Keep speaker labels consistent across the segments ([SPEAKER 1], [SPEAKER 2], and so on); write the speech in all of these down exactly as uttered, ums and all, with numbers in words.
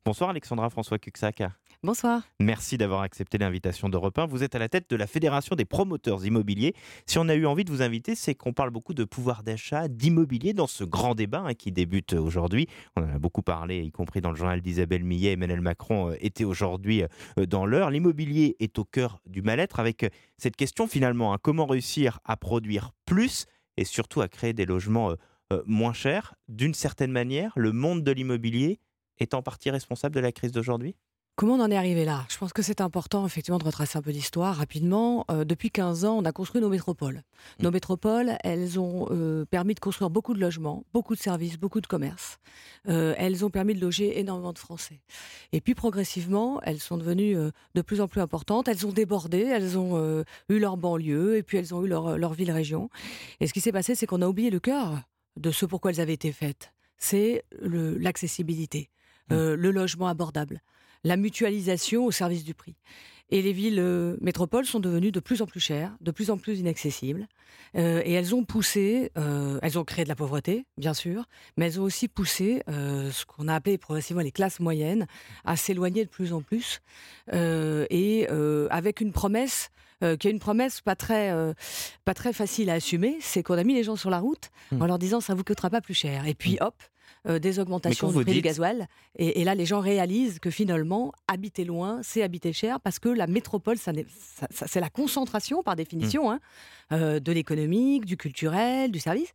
[SPEAKER 1] Bonsoir Alexandra François Cuxac.
[SPEAKER 2] Bonsoir.
[SPEAKER 1] Merci d'avoir accepté l'invitation d'Europe un. Vous êtes à la tête de la Fédération des promoteurs immobiliers. Si on a eu envie de vous inviter, c'est qu'on parle beaucoup de pouvoir d'achat, d'immobilier dans ce grand débat hein, qui débute aujourd'hui. On en a beaucoup parlé, y compris dans le journal d'Isabelle Millet. Emmanuel Macron euh, était aujourd'hui euh, dans l'heure. L'immobilier est au cœur du mal-être avec euh, cette question finalement. Hein, comment réussir à produire plus et surtout à créer des logements euh, euh, moins chers. D'une certaine manière, le monde de l'immobilier est en partie responsable de la crise d'aujourd'hui ?
[SPEAKER 2] Comment on en est arrivé là ? Je pense que c'est important effectivement de retracer un peu l'histoire rapidement. Euh, depuis quinze ans, on a construit nos métropoles. Mmh. Nos métropoles, elles ont euh, permis de construire beaucoup de logements, beaucoup de services, beaucoup de commerces. Euh, elles ont permis de loger énormément de Français. Et puis progressivement, elles sont devenues euh, de plus en plus importantes. Elles ont débordé, elles ont euh, eu leur banlieue et puis elles ont eu leur, leur ville-région. Et ce qui s'est passé, c'est qu'on a oublié le cœur de ce pourquoi elles avaient été faites. C'est le, l'accessibilité, mmh. euh, le logement abordable, la mutualisation au service du prix. Et les villes euh, métropoles sont devenues de plus en plus chères, de plus en plus inaccessibles. Euh, et elles ont poussé, euh, elles ont créé de la pauvreté, bien sûr, mais elles ont aussi poussé euh, ce qu'on a appelé progressivement les classes moyennes à s'éloigner de plus en plus. Euh, et euh, avec une promesse, euh, qui est une promesse pas très, euh, pas très facile à assumer, c'est qu'on a mis les gens sur la route mmh. en leur disant ça ne vous coûtera pas plus cher. Et puis mmh. hop, Euh, des augmentations du prix dites... du gasoil. Et, et là, les gens réalisent que finalement, habiter loin, c'est habiter cher, parce que la métropole, ça ça, ça, c'est la concentration, par définition, mmh. hein, euh, de l'économique, du culturel, du service.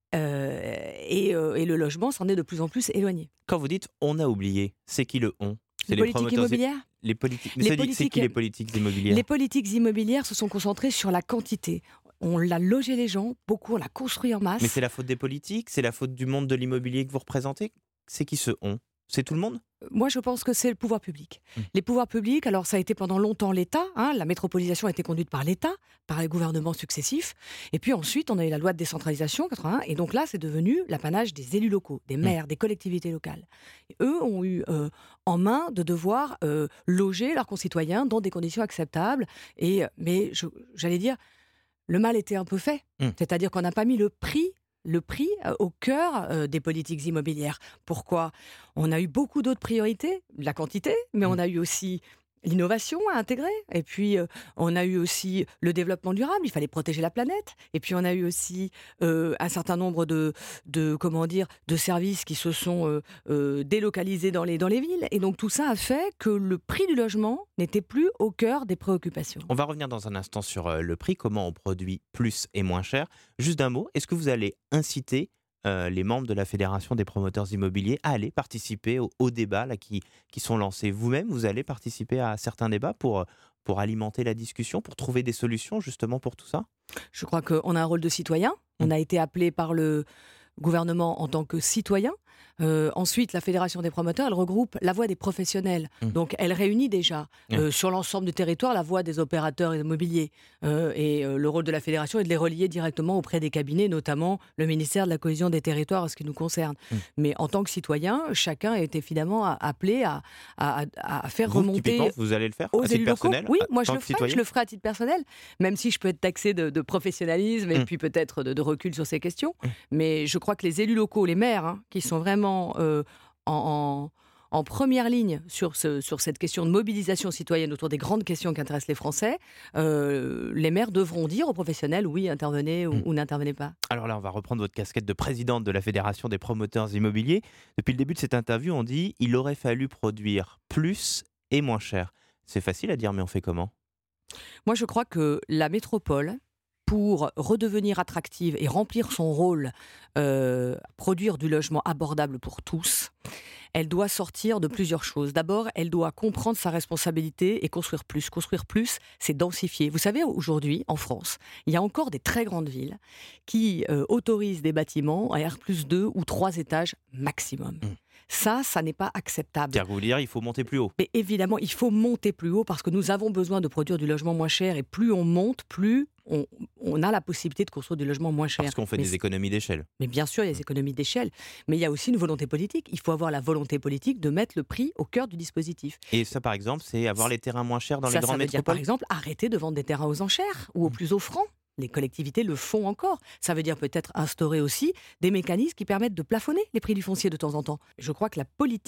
[SPEAKER 2] Euh, et, euh, et le logement s'en est de plus en plus éloigné.
[SPEAKER 1] Quand vous dites « on a oublié », c'est qui le « on » ?
[SPEAKER 2] C'est les, les politiques immobilières
[SPEAKER 1] Les politiques. Mais les ça politiques... dit, c'est qui les politiques immobilières ?
[SPEAKER 2] Les politiques immobilières se sont concentrées sur la quantité. On l'a logé les gens, beaucoup, on l'a construit en masse.
[SPEAKER 1] Mais c'est la faute des politiques ? C'est la faute du monde de l'immobilier que vous représentez ? C'est qui ce « on » ? C'est tout le monde ?
[SPEAKER 2] Moi, je pense que c'est le pouvoir public. Mmh. Les pouvoirs publics, alors ça a été pendant longtemps l'État, hein, la métropolisation a été conduite par l'État, par les gouvernements successifs, et puis ensuite on a eu la loi de décentralisation, quatre-vingt-un, et donc là c'est devenu l'apanage des élus locaux, des maires, mmh. des collectivités locales. Et eux ont eu euh, en main de devoir euh, loger leurs concitoyens dans des conditions acceptables, et, mais je, j'allais dire, le mal était un peu fait, mmh. c'est-à-dire qu'on n'a pas mis le prix le prix euh, au cœur euh, des politiques immobilières. Pourquoi ? On a eu beaucoup d'autres priorités, la quantité, mais mmh. on a eu aussi l'innovation à intégrer, et puis euh, on a eu aussi le développement durable, il fallait protéger la planète, et puis on a eu aussi euh, un certain nombre de, de, comment dire, de services qui se sont euh, euh, délocalisés dans les, dans les villes, et donc tout ça a fait que le prix du logement n'était plus au cœur des préoccupations.
[SPEAKER 1] On va revenir dans un instant sur euh, le prix, comment on produit plus et moins cher. Juste d'un mot, est-ce que vous allez inciter Euh, les membres de la Fédération des promoteurs immobiliers à aller participer aux, aux débats là, qui, qui sont lancés vous-même ? Vous allez participer à certains débats pour, pour alimenter la discussion, pour trouver des solutions justement pour tout ça ?
[SPEAKER 2] Je crois qu'on a un rôle de citoyen. Mmh. On a été appelé par le gouvernement en tant que citoyen. Euh, ensuite, la Fédération des promoteurs, elle regroupe la voix des professionnels. Mmh. Donc, elle réunit déjà euh, mmh. sur l'ensemble du territoire la voix des opérateurs immobiliers. Euh, et euh, le rôle de la Fédération est de les relier directement auprès des cabinets, notamment le ministère de la Cohésion des Territoires, en ce qui nous concerne. Mmh. Mais en tant que citoyen, chacun est évidemment appelé à, à, à faire
[SPEAKER 1] vous,
[SPEAKER 2] remonter.
[SPEAKER 1] Vous allez le faire
[SPEAKER 2] aux
[SPEAKER 1] à titre personnel ?
[SPEAKER 2] Oui, moi je le, ferai, je le ferai à titre personnel, même si je peux être taxé de, de professionnalisme et mmh. puis peut-être de, de recul sur ces questions. Mmh. Mais je crois que les élus locaux, les maires, hein, qui sont vraiment Euh, en, en, en première ligne sur, ce, sur cette question de mobilisation citoyenne autour des grandes questions qui intéressent les Français, euh, les maires devront dire aux professionnels oui, intervenez ou, mmh. ou n'intervenez pas.
[SPEAKER 1] Alors là, on va reprendre votre casquette de présidente de la Fédération des promoteurs immobiliers. Depuis le début de cette interview, on dit il aurait fallu produire plus et moins cher. C'est facile à dire, mais on fait comment ?
[SPEAKER 2] Moi, je crois que la métropole, pour redevenir attractive et remplir son rôle, euh, produire du logement abordable pour tous, elle doit sortir de plusieurs choses. D'abord, elle doit comprendre sa responsabilité et construire plus. Construire plus, c'est densifier. Vous savez, aujourd'hui, en France, il y a encore des très grandes villes qui euh, autorisent des bâtiments à R plus deux ou trois étages maximum. Mmh. Ça, ça n'est pas acceptable.
[SPEAKER 1] C'est-à-dire que vous dire, il faut monter plus haut.
[SPEAKER 2] Mais évidemment, il faut monter plus haut parce que nous avons besoin de produire du logement moins cher, et plus on monte, plus on, on a la possibilité de construire du logement moins cher.
[SPEAKER 1] Parce qu'on fait
[SPEAKER 2] mais
[SPEAKER 1] des économies d'échelle.
[SPEAKER 2] Mais bien sûr, il y a des économies d'échelle. Mais il y a aussi une volonté politique. Il faut avoir la volonté politique de mettre le prix au cœur du dispositif.
[SPEAKER 1] Et ça, par exemple, c'est avoir les terrains moins chers dans
[SPEAKER 2] ça,
[SPEAKER 1] les grandes
[SPEAKER 2] ça veut
[SPEAKER 1] métropoles ?
[SPEAKER 2] dire, par exemple, arrêter de vendre des terrains aux enchères ou au plus offrant. Les collectivités le font encore. Ça veut dire peut-être instaurer aussi des mécanismes qui permettent de plafonner les prix du foncier de temps en temps. Je crois que la politique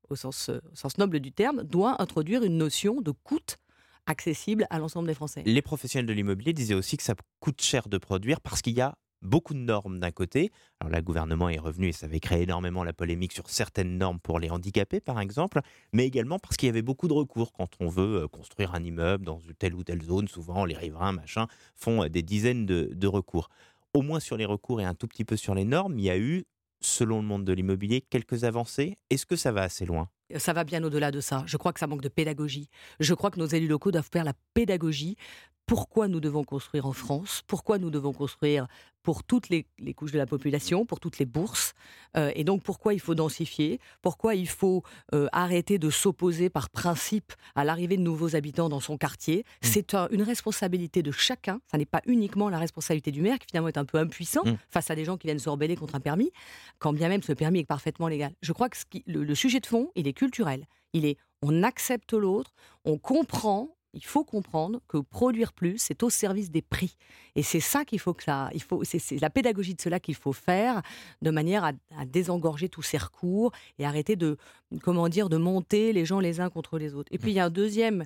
[SPEAKER 2] au sens, euh, au sens noble du terme, doit introduire une notion de coût accessible à l'ensemble des Français.
[SPEAKER 1] Les professionnels de l'immobilier disaient aussi que ça coûte cher de produire parce qu'il y a beaucoup de normes d'un côté. Alors là, le gouvernement est revenu et ça avait créé énormément la polémique sur certaines normes pour les handicapés, par exemple, mais également parce qu'il y avait beaucoup de recours quand on veut euh, construire un immeuble dans une telle ou telle zone. Souvent, les riverains, machin, font euh, des dizaines de, de recours. Au moins sur les recours et un tout petit peu sur les normes, il y a eu, selon le monde de l'immobilier, quelques avancées. Est-ce que ça va assez loin ?
[SPEAKER 2] Ça va bien au-delà de ça. Je crois que ça manque de pédagogie. Je crois que nos élus locaux doivent faire la pédagogie. Pourquoi nous devons construire en France ? Pourquoi nous devons construire pour toutes les, les couches de la population, pour toutes les bourses ? euh, Et donc pourquoi il faut densifier ? Pourquoi il faut euh, arrêter de s'opposer par principe à l'arrivée de nouveaux habitants dans son quartier ? mmh. C'est un, une responsabilité de chacun. Ça n'est pas uniquement la responsabilité du maire qui finalement est un peu impuissant mmh. face à des gens qui viennent se rebeller contre un permis, quand bien même ce permis est parfaitement légal. Je crois que ce qui, le, le sujet de fond, il est culturel. Il est on accepte l'autre, on comprend. Il faut comprendre que produire plus, c'est au service des prix. Et c'est ça qu'il faut que ça, il faut, c'est, c'est la pédagogie de cela qu'il faut faire, de manière à, à désengorger tous ces recours et arrêter de, comment dire, de monter les gens les uns contre les autres. Et puis il y a un deuxième,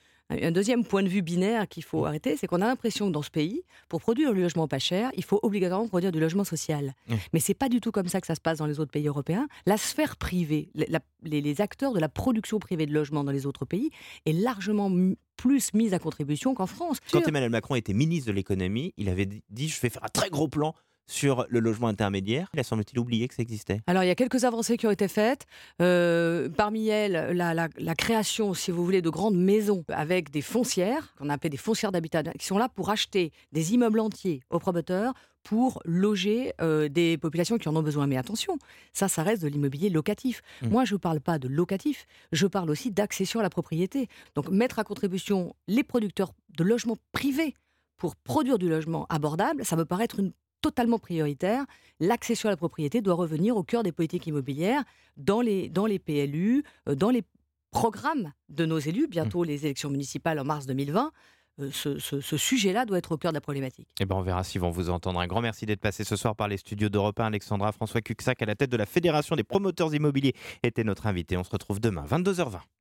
[SPEAKER 2] un deuxième point de vue binaire qu'il faut arrêter, c'est qu'on a l'impression que dans ce pays, pour produire du logement pas cher, il faut obligatoirement produire du logement social. Mmh. Mais c'est pas du tout comme ça que ça se passe dans les autres pays européens. La sphère privée, la, les, les acteurs de la production privée de logements dans les autres pays est largement m- plus mise à contribution qu'en France.
[SPEAKER 1] Quand Emmanuel Macron était ministre de l'économie, il avait dit « je vais faire un très gros plan ». Sur le logement intermédiaire, il a semble-t-il oublié que ça existait.
[SPEAKER 2] Alors, il y a quelques avancées qui ont été faites. Euh, parmi elles, la, la, la création, si vous voulez, de grandes maisons avec des foncières, qu'on appelle des foncières d'habitat, qui sont là pour acheter des immeubles entiers aux promoteurs pour loger euh, des populations qui en ont besoin. Mais attention, ça, ça reste de l'immobilier locatif. Mmh. Moi, je ne parle pas de locatif, je parle aussi d'accession à la propriété. Donc, mettre à contribution les producteurs de logements privés pour produire du logement abordable, ça me paraît être une totalement prioritaire. L'accession à la propriété doit revenir au cœur des politiques immobilières, dans les, dans les P L U, dans les programmes de nos élus. Bientôt, mmh. les élections municipales en mars deux mille vingt. Euh, ce, ce, ce sujet-là doit être au cœur de la problématique.
[SPEAKER 1] Eh ben on verra s'ils vont vous entendre. Un grand merci d'être passé ce soir par les studios d'Europe un. Alexandra, François Cuxac, à la tête de la Fédération des promoteurs immobiliers, était notre invité. On se retrouve demain, vingt-deux heures vingt.